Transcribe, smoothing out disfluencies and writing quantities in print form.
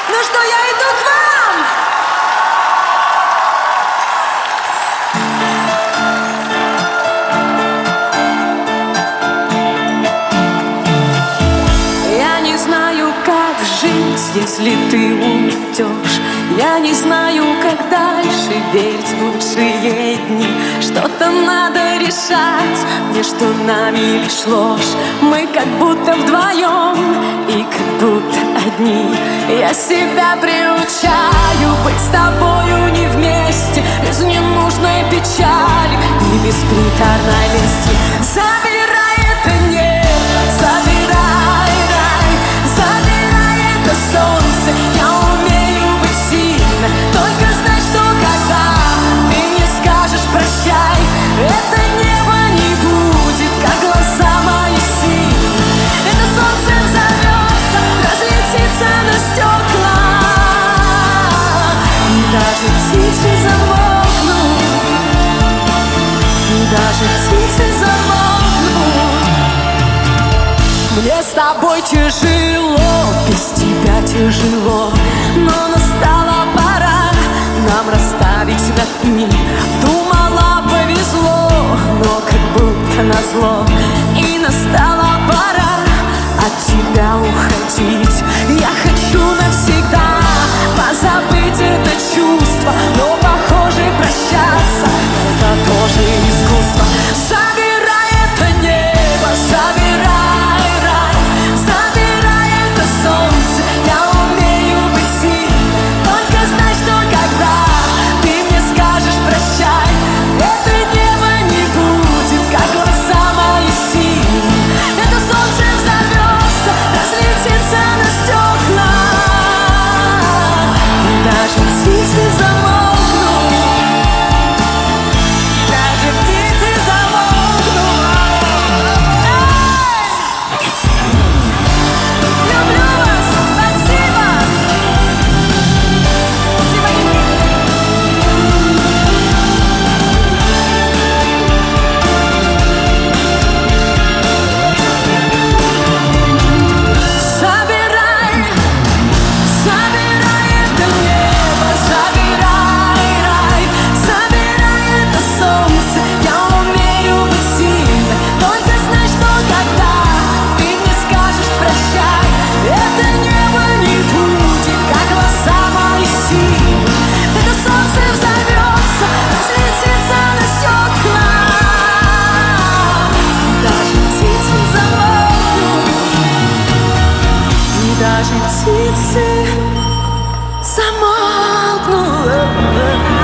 Ну что, я иду к вам! Я не знаю, как жить, если ты уйдешь. Я не знаю, как дальше верить в лучшие дни. Что-то надо решать, мне что нами лишь ложь. Мы как будто вдвоем и как будто одни. Я себя приучаю быть с тобою не вместе, без ненужной печали и без приторной лести. Забирай это небо, забирай рай, забирай это солнце. Я умею быть сильной, только знай, что когда ты мне скажешь прощай, это небо не будет, как глаза мои синие. Это солнце взорвется, разлетится на стекла, и даже птицы замолкнут, и даже птицы замолкнут. Мне с тобой тяжело, без тебя тяжело, но настала пора нам расставить на дни. Думала, повезло, но как будто назло. И настала пора от тебя уходить. Я хочу навсегда позабыть это чувство, но, похоже, прощаться — это тоже искусство. Забирай это небо, забирай рай, забирай это солнце. Я умею быть сильной, только знай, что когда ты мне скажешь прощай, это небо не будет, как глаза мои синие. Это солнце взорвется, разлетится на стекла, и даже птицы замолкнут, и даже птицы замолкнут. Люблю вас, спасибо. Забирай, забирай это небо, забирай рай, забирай это солнце. Я умею быть сильной, только знай, что когда ты мне скажешь прощай, это небо не будет, как глаза мои синие. Это солнце взорвется, разлетится на стекла, и даже птицы замолкнут, и даже птицы замолкнут.